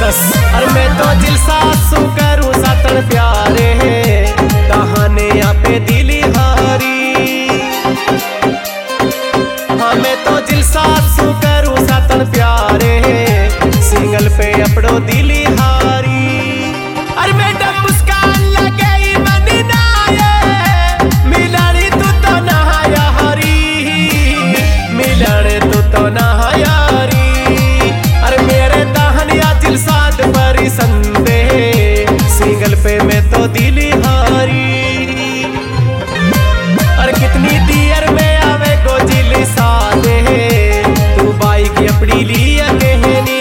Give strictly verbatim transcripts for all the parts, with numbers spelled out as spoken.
अरे मैं तो दिल सासू करूँ सातन प्यारे कहाने यहाँ पे दिली हारी। हाँ मैं तो दिल सासू करूँ सातन प्यारे सिंगल पे अपड़ो दिली हारी। अरे मैडम मुस्कान लगे मन नाये मिलनी तू तो नहाया हरी मिलने तू तो नहाया हरी। अरे मेरे दहनिया दिल साथ परी संदेह सिंगल पे मैं तो दिली हारी। अरे कितनी देर में आवे को जिली सादे तू बाइक अपनी लिया कहनी।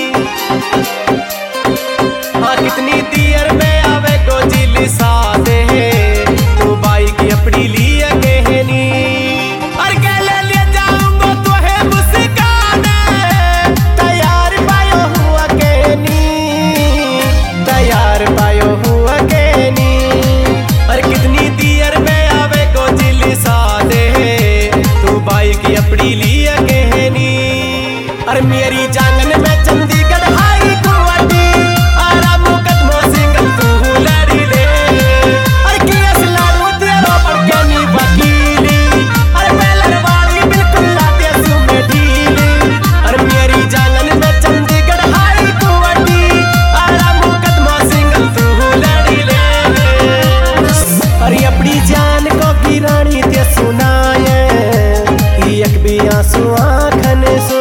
हाँ कितनी देर में आवे को जिली सादे तू बाइक अपनी लिया कहनी। अरे कहले ले जाऊंगा तो है मुस्काने तैयार पायो हुआ कहनी तैयार पायो हुआ कहनी। अरे कितनी देर में आवे को जिली सादे तू बाइक अपनी लिया कहनी। अरे मेरी जांगन में चंडीगढ़ हाई कुआटी आराम मुकदमा सिंगल तू लड़ी ले। अरे केस लालू तेरो पड़कनी वकीली अरे बेलर वाली बिल्कुल लाते सुमे ढीली। अरे मेरी जांगन में चंडीगढ़ हाई कुआटी आराम मुकदमा सिंगल तू लड़ी ले। अरे अपनी जान को की रानी ते सुनाए एक भी आंसू आँखन सो।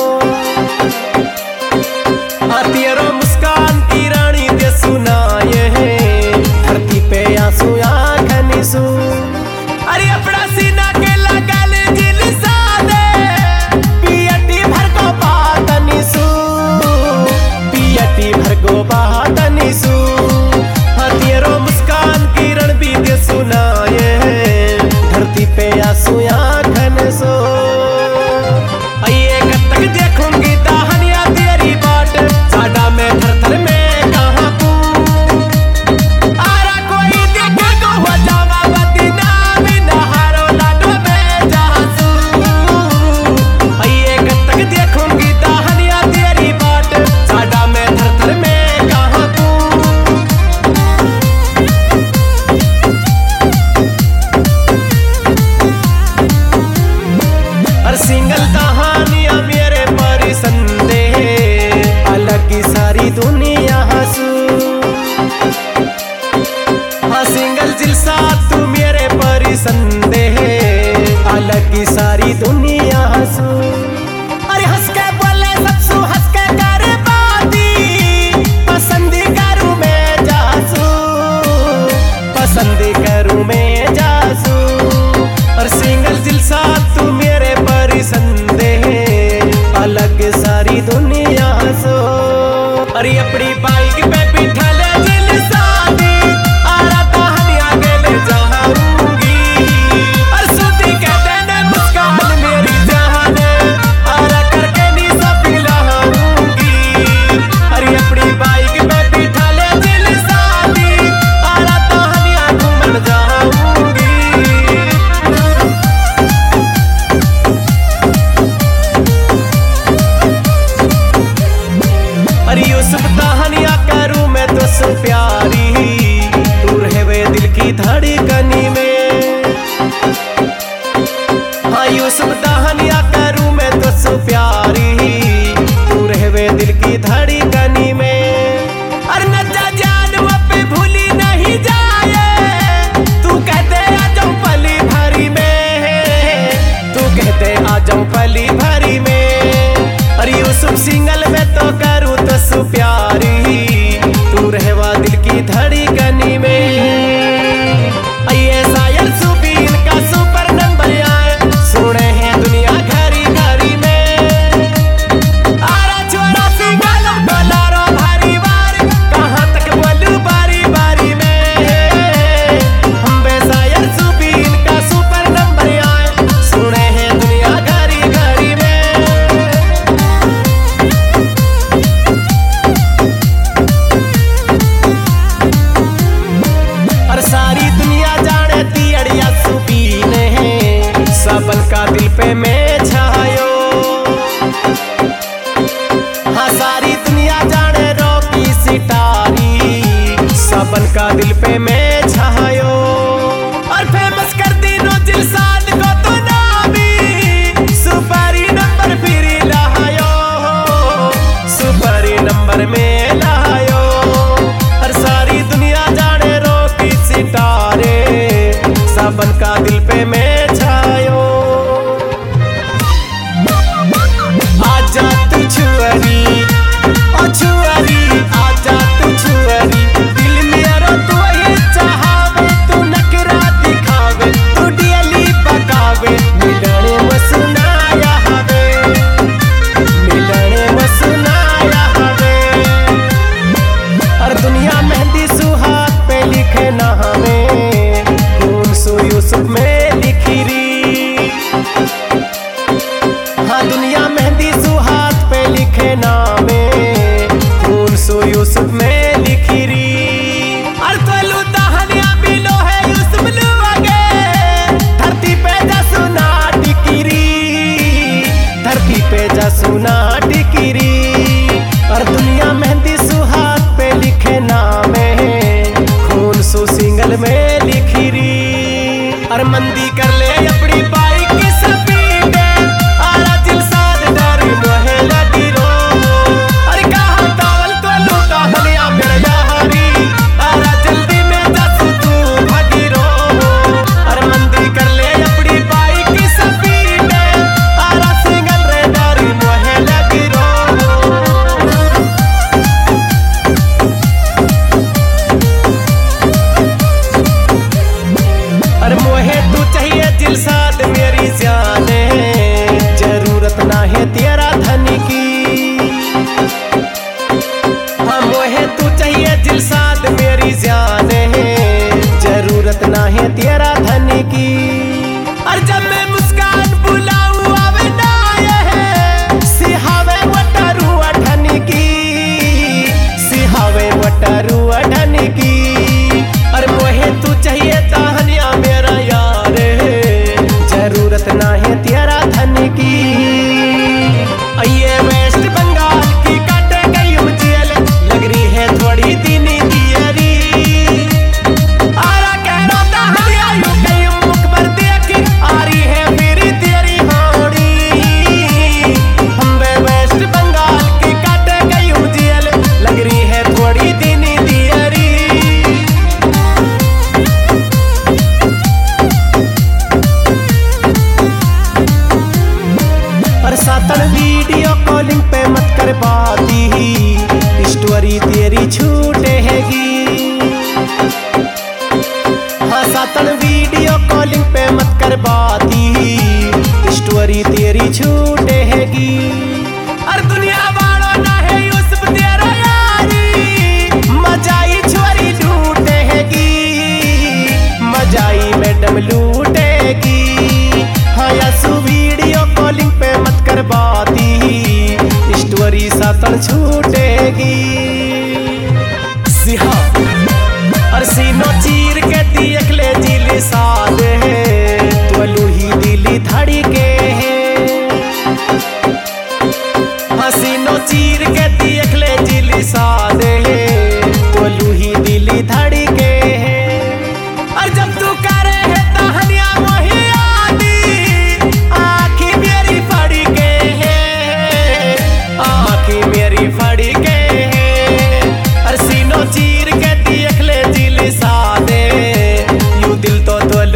तेरो मुस्कान की रानी ते सुनाए धरती पे आंसू आँखन सो। अरे अपना सीना के लगा ले दिल सादे पियटी भर को बातनी सू पियटी भर को बातनी सू। हाँ तेरो मुस्कान की रण भी ते सुनाए धरती पे आंसू आँखन सो। ये कब तक देखूंगी दाहनिया तेरी बाट साडा में थर थर में कहाँ पू। आरा कोई देखे को हो जावा बदीना बिना हारो लाडो में जासू। ये कब तक देखूंगी दाहनिया तेरी बाट साडा में थर थर में कहाँ पू। अरे सिंगल कहानियां मेरे परी संदेह अलग की सारी दुनिया हंसू। हाँ सिंगल दिल साथ तू मेरे परी संदेह अलग की सारी दुनिया हंसू। अरे हंस के बोले सबसू हंस के करे बाती पसंद करूँ मैं जासू पसंद करूँ मैं जासू। और सिंगल दिल साथ तू मेरे परी संदेह अलग सारी दुनिया सो। अरे अपनी बाइक पे बिठा ले दिल सादी आरा कहानियां गेले जाऊंगी। और सुधी कहते ने मुस्कान मेरी जान आरा करके नी सब लाऊंगी। अरे अपनी बाइक पे बिठा ले दिल सादी आरा कहानियां घूमन जाऊंगी। अरे यूसुफ कहानियां करूं मैं तो सो प्यारी तू रहे दिल की धड़कनी में। हाँ यूसुफ कहानियां करूं मैं तो सो प्यारी तू रहे दिल की धड़कनी में। अरे नचा जान वो पे भूली नहीं जाए तू कहते आ जाऊं पली भरी में तू कहते आ जाऊं पली भरी में। अरे यूसुफ सिंगल में तो करूँ तो सु प्यारी तू रहवा दिल की धड़कनी में। ये शायर सुबीन का सुपर नंबर आए सुने हैं दुनिया घरी घरी में। आरा छोरा सिंगल बोलारो भारी बार कहाँ तक बोलूं बारी बारी में। हम बे शायर सुबीन का सुपर नंबर आए सुने हैं दुनिया घरी घरी में। का दिल पे मैं छायो और फेमस कर दी नो जिलसाद को तो नामी सुपारी नंबर फिर लायो सुपारी नंबर में लायो और सारी दुनिया जाने रोकी सितारे सावन का दिल पे मैं छायो। आजा तू छुअरी ओ छुअरी आजा तू छुअरी दिल मेरा तू ये चाहवे तू नखरा दिखावे तू डियली पकावे मिलने मसनाया हवे मिलने मसनाया हवे और दुनिया मेहंदी सुहाग पे लिखे ना हमें खून सो यूसुफ में लिखी री। हाँ दुनिया मेहंदी सुहाग पे लिखे नामे खून सो यूसुफ में लिखी री। और तलू दहनिया मिलो है यूसुफ लुआगे धरती पे जा सुना टिकिरी धरती पे जा सुना टिकिरी और दुनिया मेहंदी सुहाग पे लिखे नामे खून सो सिंगल में लिखी री। और मंदी कर ले अपनी बाइक की स्पीड आरा जिलसाद डर मोहे लगी रो अरे कहाँ तावल तो लूटा हनिया मेरे यारी आरा जल्दी में दस तू भागी रो और मंदी कर ले अपनी बाइक की स्पीड आरा सिंगल रे डर मोहे लगी रो। अरे मोहे तू चाहिए जिलसाद मेरी जाने जरूरत ना है तेरा धन की। हाँ मोहे तू चाहिए जिलसाद मेरी जाने जरूरत ना है तेरा धन की। और जब मैं मुस्कान बुलाऊं आवे ना ये सिहावे वटरू अठन की सिहावे वटरू अठन की। और मोहे तू चाहिए ताहनिया मेरा यार जरूरत ना है तेरा धन की। ये वेस्ट बंगाल की काटे गई जेल लग रही है थोड़ी दीनी दियरी आरा कह रहा ताहनिया यूं कहीं मुकबर देखी आ रही है मेरी तेरी होड़ी हम वे वेस्ट बंगाल की काटे गई जेल लग रही है थोड़ी दीनी दियरी। और सातन वीडियो कॉलिंग पे मत कर पाती स्टोरी तेरी छूटेगी। हाँ सातन वीडियो कॉलिंग पे मत कर पाती स्टोरी तेरी छूटेगी। और दुनिया वालों ना है यूसुफ तेरा यारी मजाई छोरी लूटेगी मजाई मैडम लूटेगी। हाँ यासु वीडियो कॉलिंग पे मत कर बाती स्टोरी सातन छूटेगी। सिहा और सीनो चीर के देख ले जिले सादे तो लूही दिली धड़ी के हाँ सीनो चीर के देख ले जिले सादे तो लूही दिली धड़ी के। और जब तू करे है ताहनिया मोही आखी मेरी फड़ी के आखी मेरी फड़ी के। और सीनो चीर के देख ले जिले सादे यू दिल तो तो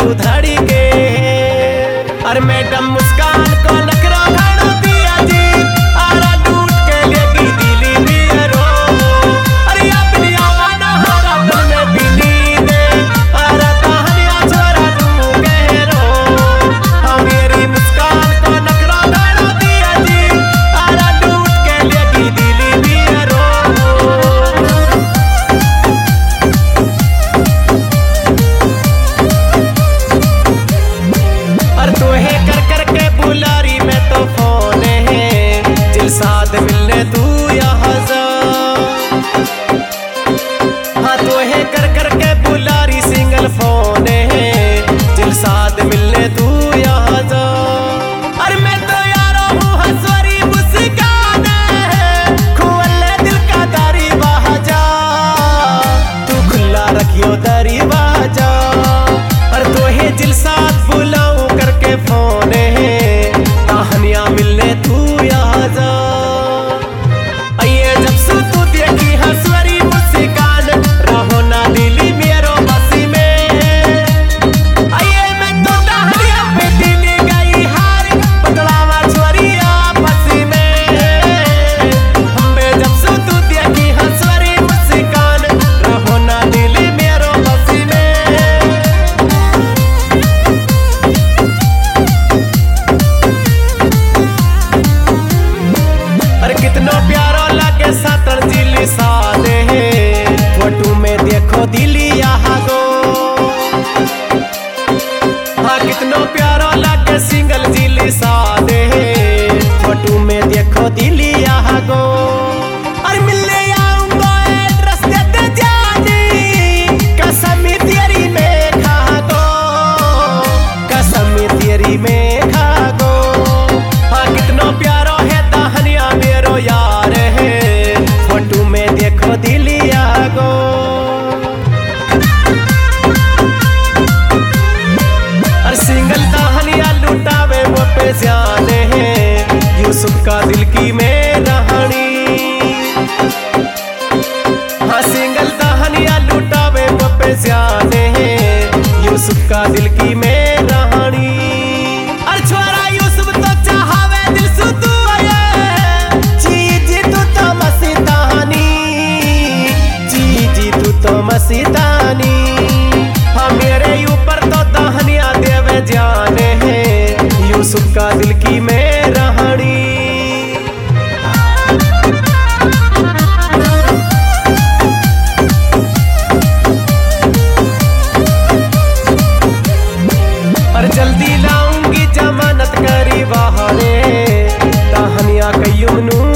यूसुफ का दिल की मैं रानी। अरे छोरा यूसुफ तो चाहवे दिल से तू आए, जी जी तू तो मस्तानी, जी जी तू तो मस्तानी। हाँ मेरे ऊपर तो दहनिया देवे जाने हैं, यूसुफ का दिल की मैं रानी। जल्दी लाऊंगी जमानत करी बहारे, दहनिया कयूं